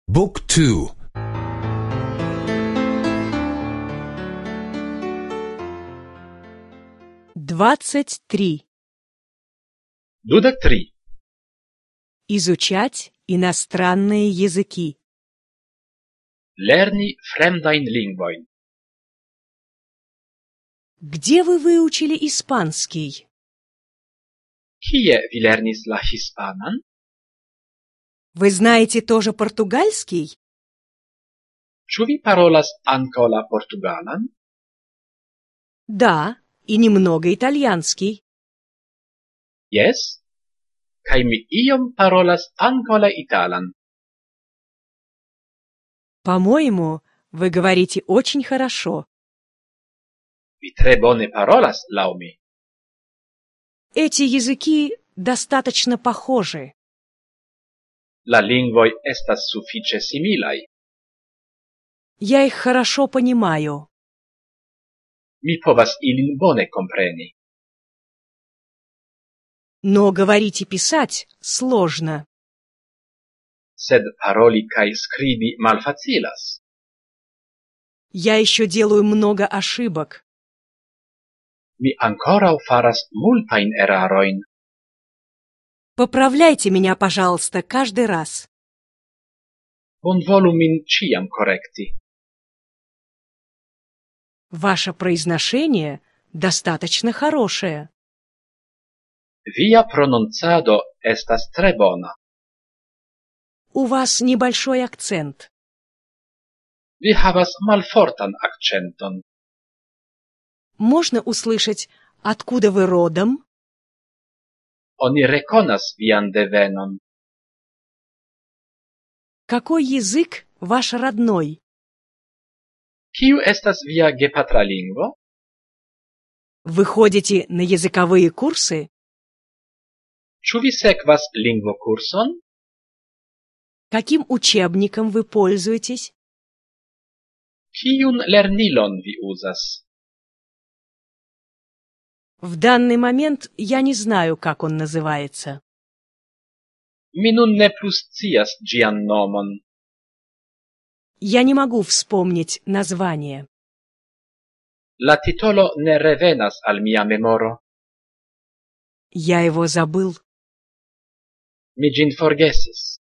บุ๊กทู 23. Изучать иностранные языки. Lerni fremdajn lingvojn. Где вы выучили испанский? Kie vi lernis la hispanan? Вы знаете тоже португальский? Ĉu vi parolas ankaŭ la portugalan? Да, и немного итальянский. Jes, kaj mi iom parolas ankaŭ la italan. По-моему, вы говорите очень хорошо. Vi tre bone parolas, laŭ mi. Эти языки достаточно похожи. La lingvoj estas sufiĉe similaj. Я их хорошо понимаю. Mi povas ilin bone kompreni. Но говорить и писать сложно. Sed paroli kaj skribi malfacilas. Я еще делаю много ошибок. Mi ankoraŭ faras multajn erarojn. Поправляйте меня, пожалуйста, каждый раз. Bonvolu min ĉiam korekti. Ваше произношение достаточно хорошее. Via prononcado estas tre bona. У вас небольшой акцент. Vi havas malfortan akĉenton. Можно услышать, откуда вы родом? Oni rekonas vian devenon. Какой язык ваш родной? Kiu estas via gepatra lingvo? Вы ходите на языковые курсы? Ĉu vi sekvas lingvokurson? Каким учебником вы пользуетесь? Kiun lernilon vi uzas? В данный момент я не знаю, как он называется. Mi nun ne plu scias ĝian nomon. Я не могу вспомнить название. La titolo ne revenas al mia memoro. Я его забыл. Mi ĝin forgesis.